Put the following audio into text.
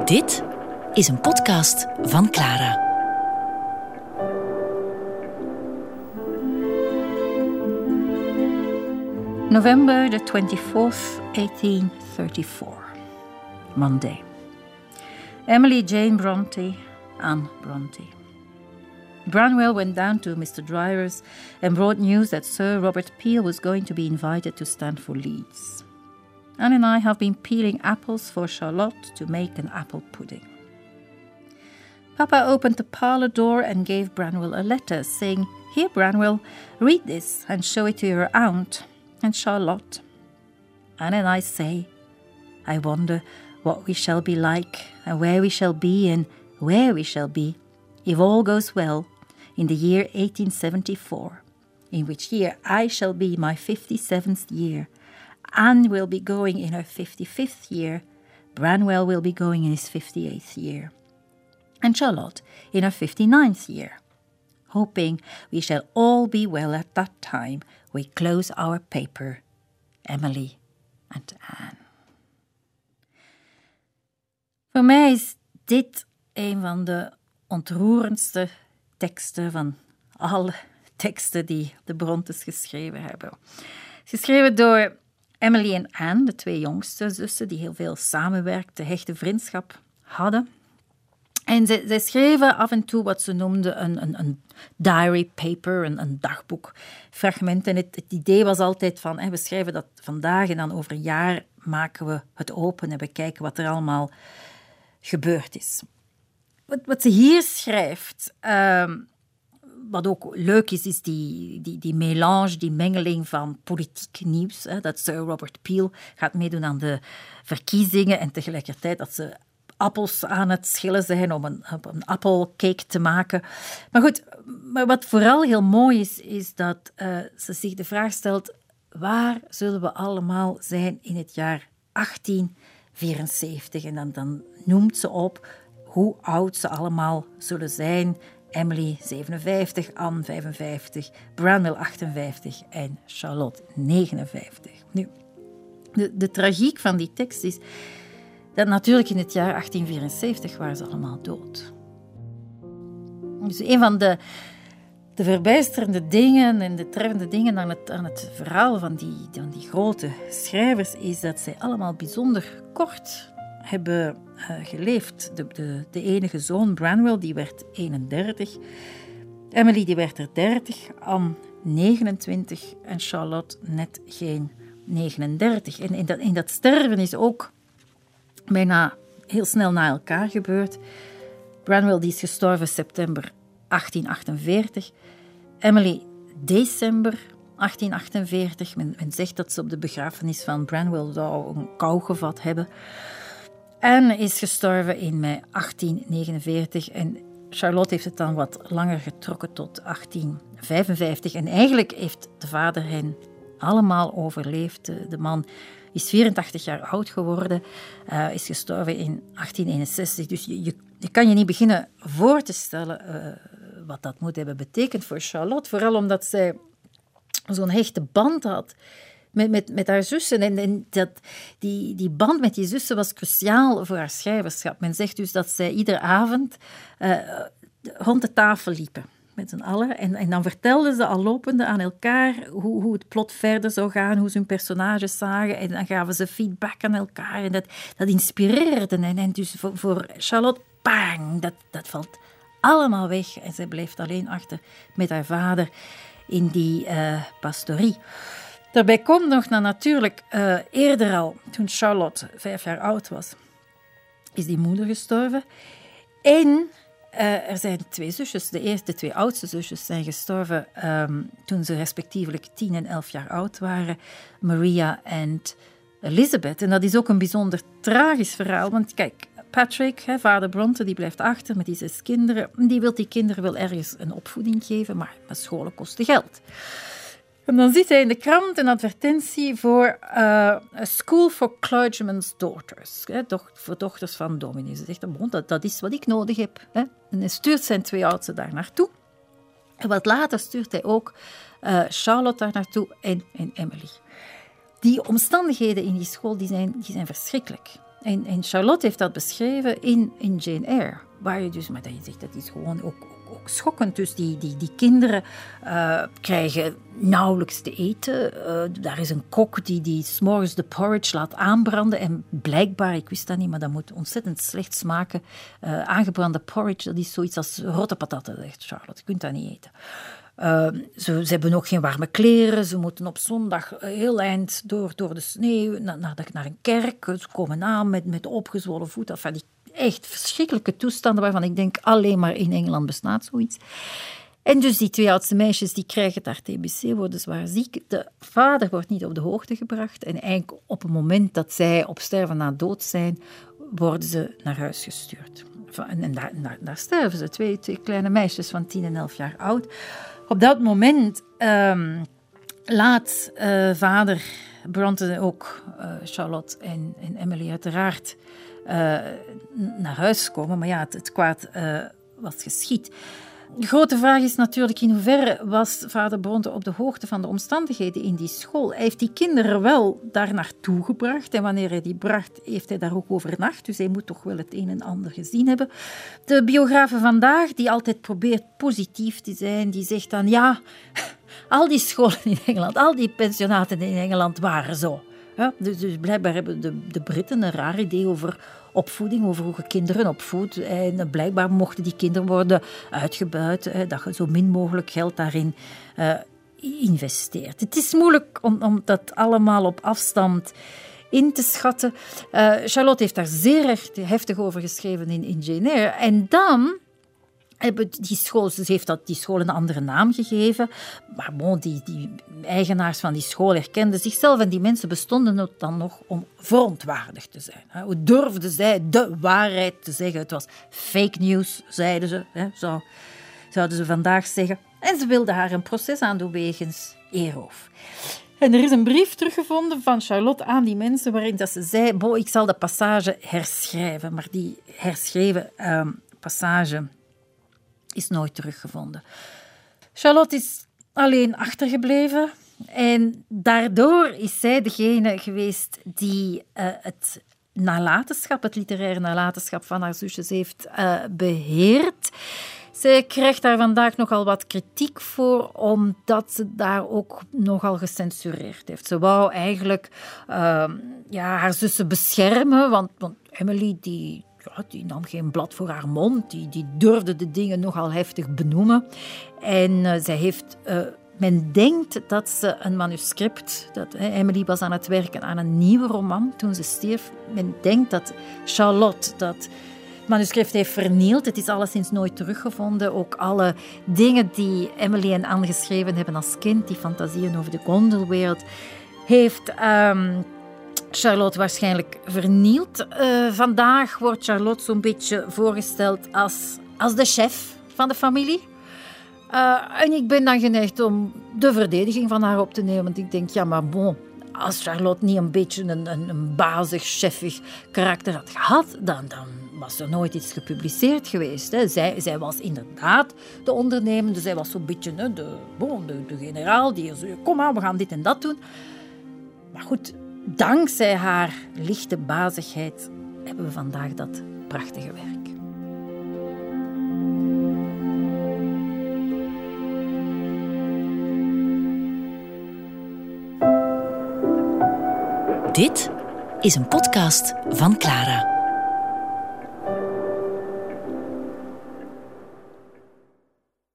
Dit is een podcast van Clara. November the 24th, 1834. Monday. Emily Jane Bronte, Anne Bronte. Branwell went down to Mr. Driver's and brought news that Sir Robert Peel was going to be invited to stand for Leeds. Anne and I have been peeling apples for Charlotte to make an apple pudding. Papa opened the parlour door and gave Branwell a letter, saying, "Here, Branwell, read this and show it to your aunt and Charlotte." Anne and I say, "I wonder what we shall be like and where we shall be and where we shall be, if all goes well, in the year 1874, in which year I shall be my 57th year. Anne will be going in her 55th year, Branwell will be going in his 58th year, and Charlotte in her 59th year. Hoping we shall all be well at that time, we close our paper. Emily and Anne." Voor mij is dit een van de ontroerendste teksten van alle teksten die de Brontes geschreven hebben. Geschreven door Emily en Anne, de twee jongste zussen, die heel veel samenwerkten, hechte vriendschap hadden. En zij schreven af en toe wat ze noemden een diary paper, een dagboekfragment. En het idee was altijd van, we schrijven dat vandaag en dan over een jaar maken we het open en bekijken wat er allemaal gebeurd is. Wat ze hier schrijft, wat ook leuk is die melange, die mengeling van politiek nieuws. Dat Sir Robert Peel gaat meedoen aan de verkiezingen en tegelijkertijd dat ze appels aan het schillen zijn om een appelcake te maken. Maar goed, maar wat vooral heel mooi is dat ze zich de vraag stelt: waar zullen we allemaal zijn in het jaar 1874? En dan noemt ze op hoe oud ze allemaal zullen zijn. Emily 57, Anne 55, Branwell 58 en Charlotte 59. Nu, de tragiek van die tekst is dat natuurlijk in het jaar 1874 waren ze allemaal dood. Dus een van de verbijsterende dingen en de treffende dingen aan het verhaal van die grote schrijvers is dat zij allemaal bijzonder kort hebben geleefd. De enige zoon, Branwell, die werd 31. Emily, die werd er 30. Anne 29 en Charlotte net geen 39. En in dat sterven is ook bijna heel snel na elkaar gebeurd. Branwell die is gestorven september 1848. Emily december 1848. Men zegt dat ze op de begrafenis van Branwell zou een kou gevat hebben. Anne is gestorven in mei 1849 en Charlotte heeft het dan wat langer getrokken tot 1855. En eigenlijk heeft de vader hen allemaal overleefd. De man is 84 jaar oud geworden, is gestorven in 1861. Dus je kan je niet beginnen voor te stellen wat dat moet hebben betekend voor Charlotte. Vooral omdat zij zo'n hechte band had met haar zussen. En die band met die zussen was cruciaal voor haar schrijverschap. Men zegt dus dat zij iedere avond rond de tafel liepen met z'n allen. En dan vertelden ze al lopende aan elkaar hoe het plot verder zou gaan, hoe ze hun personages zagen. En dan gaven ze feedback aan elkaar. En dat inspireerde. En dus voor Charlotte, bang, dat valt allemaal weg. En zij bleef alleen achter met haar vader in die pastorie. Daarbij komt nog natuurlijk eerder al, toen Charlotte 5 jaar oud was, is die moeder gestorven. En er zijn 2 zusjes. De 2 oudste zusjes zijn gestorven toen ze respectievelijk 10 en 11 jaar oud waren. Maria en Elizabeth. En dat is ook een bijzonder tragisch verhaal. Want kijk, Patrick, vader Bronte, die blijft achter met die 6 kinderen. Die wil die kinderen wel ergens een opvoeding geven, maar scholen kosten geld. En dan ziet hij in de krant een advertentie voor A School for Clergymen's Daughters. Voor dochters van dominees. Hij zegt, dat is wat ik nodig heb. En hij stuurt zijn 2 oudsten daar naartoe. En wat later stuurt hij ook Charlotte daar naartoe en Emily. Die omstandigheden in die school die zijn verschrikkelijk. En Charlotte heeft dat beschreven in Jane Eyre. Waar je dus, maar dat je zegt, dat is gewoon ook schokkend. Dus die kinderen krijgen nauwelijks te eten. Daar is een kok die 's morgens de porridge laat aanbranden. En blijkbaar, ik wist dat niet, maar dat moet ontzettend slecht smaken. Aangebrande porridge, dat is zoiets als rotte patatten, zegt Charlotte. Je kunt dat niet eten. Ze hebben ook geen warme kleren. Ze moeten op zondag heel eind door de sneeuw naar een kerk. Ze komen aan met opgezwollen voeten. Enfin, die echt verschrikkelijke toestanden waarvan ik denk, alleen maar in Engeland bestaat zoiets. En dus die 2 oudste meisjes die krijgen het TBC, worden zwaar ziek. De vader wordt niet op de hoogte gebracht. En eigenlijk op het moment dat zij op sterven na dood zijn, worden ze naar huis gestuurd. En daar sterven ze, 2 kleine meisjes van 10 en 11 jaar oud. Op dat moment laat vader Bronte ook Charlotte en Emily uiteraard naar huis komen. Maar ja, het kwaad was geschied. De grote vraag is natuurlijk in hoeverre was vader Bronte op de hoogte van de omstandigheden in die school. Hij heeft die kinderen wel daar naartoe gebracht en wanneer hij die bracht, heeft hij daar ook overnacht. Dus hij moet toch wel het een en ander gezien hebben. De biografe vandaag, die altijd probeert positief te zijn, die zegt dan ja, al die scholen in Engeland, al die pensionaten in Engeland waren zo. Ja, dus blijkbaar hebben de Britten een raar idee over opvoeding, over hoe je kinderen opvoedt. En blijkbaar mochten die kinderen worden uitgebuit, dat je zo min mogelijk geld daarin investeert. Het is moeilijk om dat allemaal op afstand in te schatten. Charlotte heeft daar zeer heftig over geschreven in Jane Eyre. En dan hebben die school, ze heeft die school een andere naam gegeven, maar bon, die eigenaars van die school herkenden zichzelf en die mensen bestonden dan nog om verontwaardigd te zijn. Hoe durfden zij de waarheid te zeggen? Het was fake news, zeiden ze, zouden ze vandaag zeggen. En ze wilden haar een proces aandoen wegens eerroof. En er is een brief teruggevonden van Charlotte aan die mensen waarin dat ze zei, ik zal de passage herschrijven, maar die herschreven passage is nooit teruggevonden. Charlotte is alleen achtergebleven en daardoor is zij degene geweest die het nalatenschap, het literaire nalatenschap van haar zusjes heeft beheerd. Zij krijgt daar vandaag nogal wat kritiek voor, omdat ze daar ook nogal gecensureerd heeft. Ze wou eigenlijk haar zussen beschermen, want Emily die nam geen blad voor haar mond. Die durfde de dingen nogal heftig benoemen. En zij heeft... men denkt dat ze een manuscript... Emily was aan het werken aan een nieuwe roman toen ze stierf. Men denkt dat Charlotte dat manuscript heeft vernield. Het is alleszins nooit teruggevonden. Ook alle dingen die Emily en Anne geschreven hebben als kind, die fantasieën over de Gondelwereld, heeft Charlotte waarschijnlijk vernield. Vandaag wordt Charlotte zo'n beetje voorgesteld als de chef van de familie. En ik ben dan geneigd om de verdediging van haar op te nemen. Want ik denk, ja, maar bon, als Charlotte niet een beetje een bazig, chefig karakter had gehad, dan was er nooit iets gepubliceerd geweest. Hè. Zij was inderdaad de ondernemende. Zij was zo'n beetje de generaal die zei, kom aan, we gaan dit en dat doen. Maar goed, dankzij haar lichte bazigheid hebben we vandaag dat prachtige werk. Dit is een podcast van Clara.